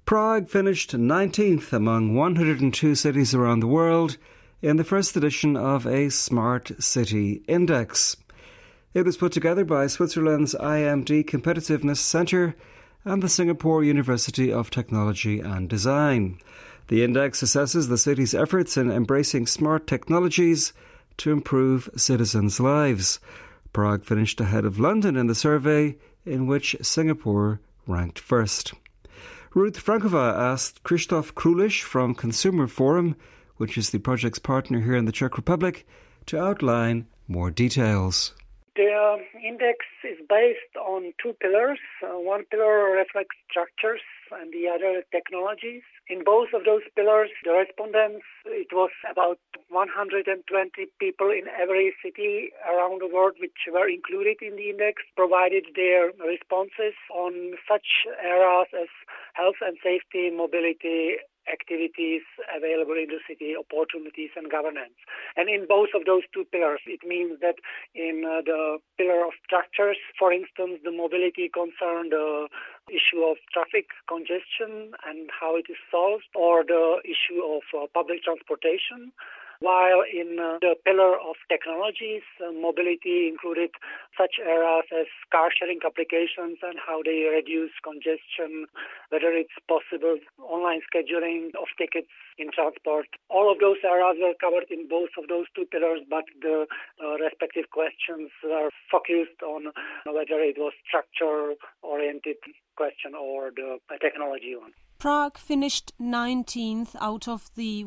Prague finished 19th among 102 cities around the world in the first edition of a Smart City Index. It was put together by Switzerland's IMD Competitiveness Centre and the Singapore University of Technology and Design. The index assesses the city's efforts in embracing smart technologies to improve citizens' lives. Prague finished ahead of London in the survey, in which Singapore ranked first. Ruth Frankova asked Krzysztof Krulish from Consumer Forum, which is the project's partner here in the Czech Republic, to outline more details. The index is based on two pillars. One pillar reflects structures and the other technologies. In both of those pillars, the respondents, it was about 120 people in every city around the world which were included in the index, provided their responses on such areas as health and safety, mobility, activities available in the city, opportunities and governance. And in both of those two pillars, it means that in the pillar of structures, for instance, the mobility concerned the issue of traffic congestion and how it is solved, or the issue of public transportation. While in the pillar of technologies, mobility included such areas as car-sharing applications and how they reduce congestion, whether it's possible online scheduling of tickets in transport. All of those areas were covered in both of those two pillars, but the respective questions were focused on whether it was structure-oriented question or the technology one. Prague finished 19th out of the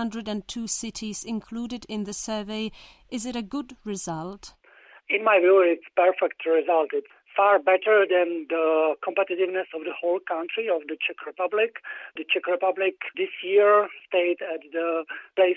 102 cities included in the survey. Is it a good result? In my view, it's a perfect result. It's far better than the competitiveness of the whole country, of the Czech Republic. The Czech Republic this year stayed at the place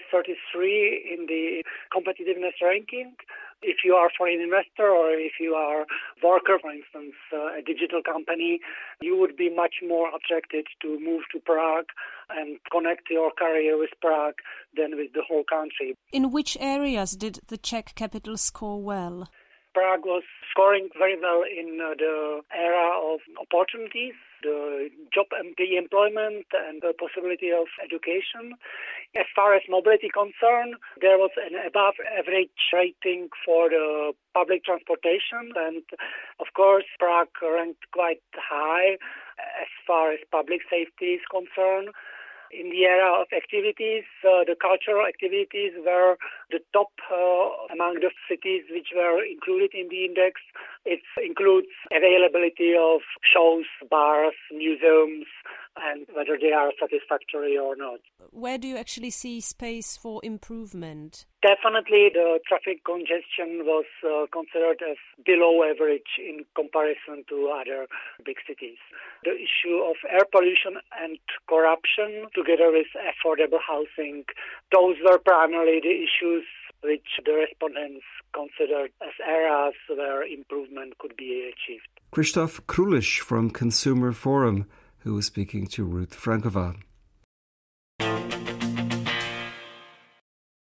33 in the competitiveness ranking. If you are a foreign investor or if you are a worker, for instance, a digital company, you would be much more attracted to move to Prague and connect your career with Prague than with the whole country. In which areas did the Czech capital score well? Prague was scoring very well in the area of opportunities, the job and the employment and the possibility of education. As far as mobility concerned, there was an above average rating for the public transportation, and of course Prague ranked quite high as far as public safety is concerned. In the area of activities, the cultural activities were the top among the cities which were included in the index. It includes availability of shows, bars, museums, and whether they are satisfactory or not. Where do you actually see space for improvement? Definitely the traffic congestion was considered as below average in comparison to other big cities. The issue of air pollution and corruption, together with affordable housing, those were primarily the issues which the respondents considered as areas where improvement could be achieved. Krzysztof Krulish from Consumer Forum, who was speaking to Ruth Frankova.